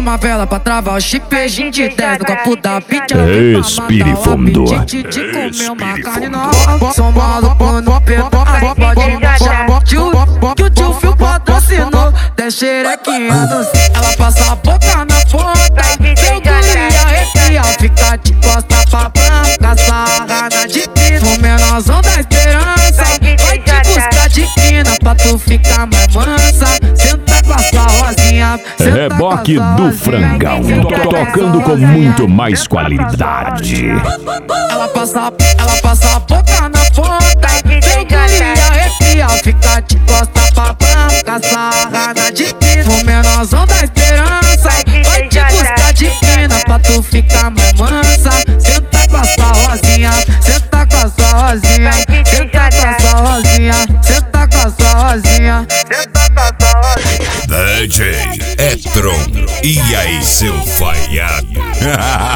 uma vela pra travar o chip, a gente desce no copo da bitch. Respire fundo. Comer uma carne nova. São maluco no peito, que o tio Fio patrocinou. Desce xerequinha no céu, ela passa a boca na ponta. Seu guria arrepia, fica de costa pra branca. Sarrada de pino, no menorzão da esperança. Vai te buscar de quina pra tu ficar mais mansa. Senta com a sua rosinha. Reboque do Frangão, tocando com muito mais qualidade. Ela passa a boca na ponta. Seu guria arrepia, fica de costa pra branca. Sarrada de pino, no menorzão da esperança. Vai te buscar de quina pra tu ficar mais mansa. Senta com a sua rosinha, senta com a sua rosinha, senta com a sua rosinha, senta com a sua rosinha, senta com a sua rosinha. DJ Etron, e aí seu falhado?